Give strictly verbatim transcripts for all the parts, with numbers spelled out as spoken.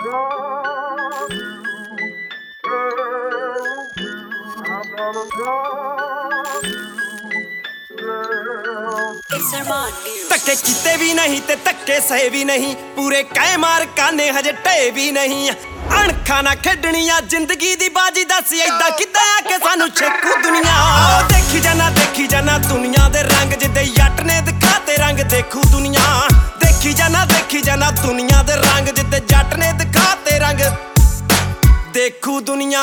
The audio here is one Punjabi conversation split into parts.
ਧੱਕੇ ਕੀਤੇ ਵੀ ਨਹੀਂ ਤੇ ਧੱਕੇ ਸਹੇ ਵੀ ਨਹੀਂ, ਪੂਰੇ ਕਹਿ ਮਾਰ ਕਾਨੇ ਹਜੇ ਢੇ ਵੀ ਨਹੀਂ। ਅਣਖਾਂ ਨਾ ਖੇਡਣੀਆਂ ਜ਼ਿੰਦਗੀ ਦੀ ਬਾਜੀ, ਦੱਸ ਏਦਾਂ ਕਿੱਦਾਂ ਆ ਕੇ ਸਾਨੂੰ ਛੇਕੂ ਦੁਨੀਆ। ਦੇਖੀ ਜਾਣਾ ਦੇਖੀ ਜਾਣਾ ਦੁਨੀਆ ਦੇ ਰੰਗ, ਜਿੱਦੇ ਜੱਟ ਨੇ ਦਿਖਾਤੇ ਰੰਗ ਦੇਖੂ ਦੁਨੀਆ। ਦੇਖੀ ਜਾਣਾ ਦੇਖੀ ਜਾਣਾ ਦੁਨੀਆ ਦੇ ਰੰਗ, ਜਿੱਦੇ ਜੱਟ ਨੇ ਦਿਖਾਤੇ ਰੰਗ ਦੇਖੂ ਦੁਨੀਆ।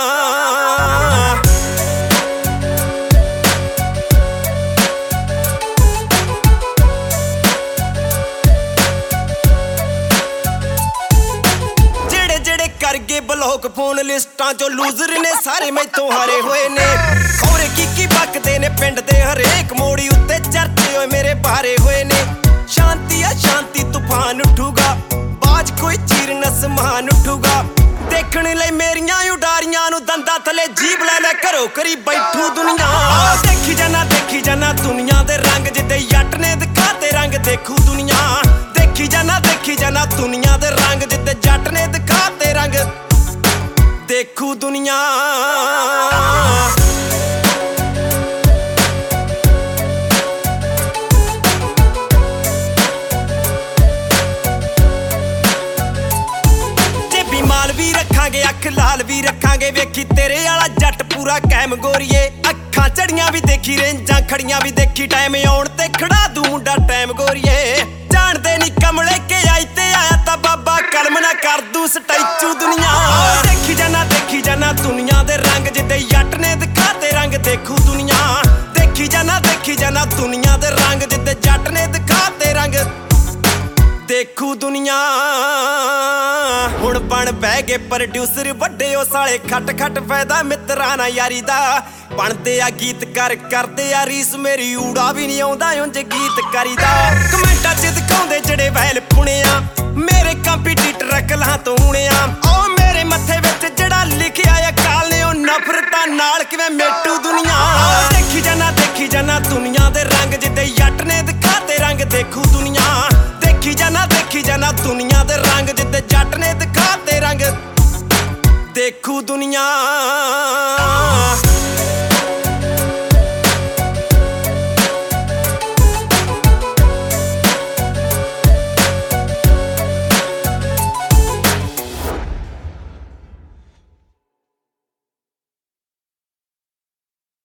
ਕਰਗੇ ਬਲੌਕ ਫੋਨ ਲਿਸਟਾਂ ਚੋਂ ਲੂਜ਼ਰ ਨੇ ਸਾਰੇ ਮੈਥੋਂ ਹਾਰੇ ਹੋਏ ਨੇ। ਖੋਰੇ ਕੀ ਕੀ ਬਕਦੇ ਨੇ ਪਿੰਡ ਦੇ ਹਰੇਕ ਮੋੜੀ ਉੱਤੇ ਚਰਚੇ ਹੋਏ ਮੇਰੇ ਬਾਰੇ ਹੋਏ ਨੇ। ਸ਼ਾਂਤੀ ਆ ਸ਼ਾਂਤੀ ਤੂਫਾਨ ਉੱਠੂਗਾ, ਬਾਜ ਕੋਈ ਚੀਰਨ ਅਸਮਾਨ ਉੱਠੂਗਾ। ਦੇਖਣ ਲਈ ਮੇਰੀਆਂ ਉਡਾਰੀਆਂ ਨੂੰ ਦੰਦਾਂ ਥੱਲੇ ਜੀਭ ਲੈ ਲੈ ਘਰੋਂ ਕਰੀ ਬੈਠੂ ਦੁਨੀਆ। ਦੇਖੀ ਜਾਣਾ ਦੇਖੀ ਜਾਣਾ ਦੁਨੀਆ ਦੇ ਰੰਗ, ਜਿੱਦੇ ਜੱਟ ਨੇ ਦਿਖਾਤੇ ਰੰਗ ਦੇਖੂ ਦੁਨੀਆ। ਦੇਖੀ ਜਾਣਾ ਦੇਖੀ ਜਾਣਾ ਦੁਨੀਆ ਦੇ ਰੰਗ, ਜਿੱਦੇ ਜੱਟ ਨੇ ਦਿਖਾਤੇ ਰੰਗ ਦੇਖੂ ਦੁਨੀਆ। ਜੇਬੀ ਮਾਲ ਵੀ ਰੱਖਾਂਗੇ, ਅੱਖ ਲਾਲ ਵੀ ਰੱਖਾਂਗੇ, ਵੇਖੀ ਤੇਰੇ ਵਾਲਾ ਜੱਟ ਪੂਰਾ ਕਾਇਮ ਗੋਰੀਏ। ਅੱਖਾਂ ਚੜੀਆਂ ਵੀ ਦੇਖੀ, ਰੇਂਜਾਂ ਖੜੀਆਂ ਵੀ ਦੇਖੀ, ਟਾਈਮ ਆਉਣ ਤੇ ਖੜਾ ਦੂ ਮੁੰਡਾ ਟਾਈਮ ਗੋਰੀਏ। ਜਾਣਦੇ ਨੀ ਕਮਲੇ ਕੇ ਆਈ ਤੇ ਆਇਆ ਤਾਂ ਬਾਬਾ ਕਲਮ ਨਾ ਕਰ ਦੂ ਸਟੈਚੂ ਦੁਨੀਆ। ਦੇਖੀ ਜਾਣਾ ਦੇਖੀ ਜਾਣਾ ਦੁਨੀਆ ਦੇ ਰੰਗ, ਜਿੱਦੇ ਜੱਟ ਨੇ ਦਿਖਾਤੇ ਰੰਗ ਦੇਖੂ ਦੁਨੀਆ। ਦੇਖੀ ਜਾਣਾ ਦੇਖੀ ਜਾਣਾ ਦੁਨੀਆ ਦੇ ਰੰਗ, ਜਿੱਦੇ ਜੱਟ ਨੇ ਦਿਖਾਤੇ ਰੰਗ ਦੇਖੂ ਦੁਨੀਆ। ਹੁਣ ਬਣ ਬਹਿ ਗਏ ਪ੍ਰੋਡਿਊਸਰ ਵੱਡੇ, ਉਹ ਸਾਲੇ ਖੱਟ ਖੱਟ ਫਾਇਦਾ ਮਿੱਤਰਾਂ ਨਾਲ ਯਾਰੀ ਦਾ। ਬਣਦੇ ਆ ਗੀਤਕਾਰ ਕਰਦੇ ਆ ਰੀਸ, ਮੇਰੀ ਊੜਾ ਵੀ ਨਹੀਂ ਆਉਂਦਾ ਉਂਝ ਗੀਤਕਾਰੀ ਦਾ। ਕਮੈਂਟਾਂ 'ਚ ਦਿਖਾਉਂਦੇ ਜਿਹੜੇ ਵੈਲ ਪੁਣਿਆ, ਮੇਰੇ ਕੰਪੀਟੀਟਰ ਅਕਲਾਂ ਤੋਂ ਹੁਣਿਆ। ਉਹ ਮੇਰੇ ਮੱਥੇ ਵਿੱਚ ਜਿਹੜਾ ਲਿਖਿਆ ਆ ਕਾਲ ਨੇ, ਉਹ ਨਫ਼ਰਤਾਂ ਨਾਲ ਕਿਵੇਂ ਮਿਟ